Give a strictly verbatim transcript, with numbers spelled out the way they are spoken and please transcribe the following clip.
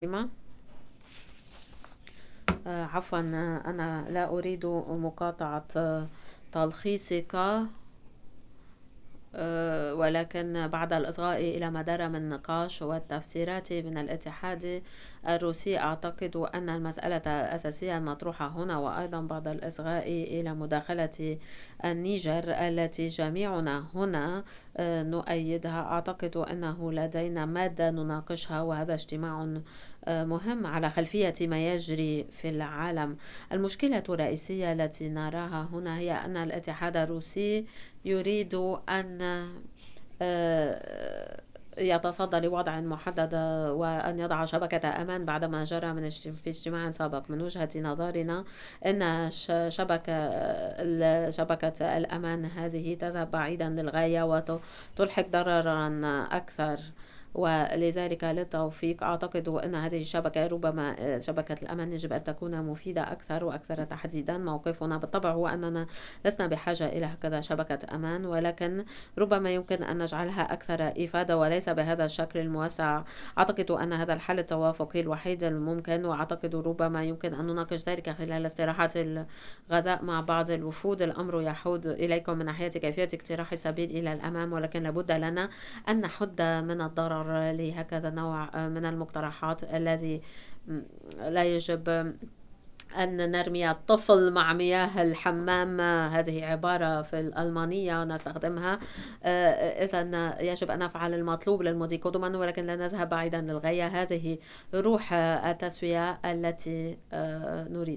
كريمة. آه، عفوا، آه، أنا لا أريد مقاطعة آه، تلخيصك، آه، ولكن بعد الإصغاء إلى ما دار من نقاش والتفسيرات من الاتحاد الروسي، أعتقد أن المسألة الأساسية المطروحة هنا، وأيضا بعد الإصغاء إلى مداخلة النيجر التي جميعنا هنا آه، نؤيدها، أعتقد أنه لدينا مادة نناقشها، وهذا اجتماع آه، مهم على خلفية ما يجري في العالم. المشكلة الرئيسية التي نراها هنا هي أن الاتحاد الروسي يريد أن آه، يتصدى لوضع محدد وأن يضع شبكة أمان بعدما جرى من اجت- في اجتماع سابق. من وجهة نظرنا أن ش- شبكة ال- شبكة الأمان هذه تذهب بعيدا للغاية وتلحق ضررا أكثر، ولذلك للتوفيق أعتقد أن هذه الشبكة ربما شبكة الأمان يجب أن تكون مفيدة أكثر وأكثر تحديدا. موقفنا بالطبع هو أننا لسنا بحاجة إلى هكذا شبكة أمان، ولكن ربما يمكن أن نجعلها أكثر إفادة وليس بهذا الشكل الموسع. أعتقد أن هذا الحل التوافقي الوحيد الممكن، وأعتقد ربما يمكن أن نناقش ذلك خلال استراحات الغداء مع بعض الوفود. الأمر يحود إليكم من ناحية كيفية اقتراح سبيل إلى الأمام، ولكن لابد لنا أن نحد من الضرر لهكذا نوع من المقترحات الذي لا يجب أن نرمي الطفل مع مياه الحمام. هذه عبارة في الألمانية نستخدمها. إذا يجب أن نفعل المطلوب للمضي قدما، ولكن لا نذهب بعيدا للغاية. هذه روح التسوية التي آه، نريد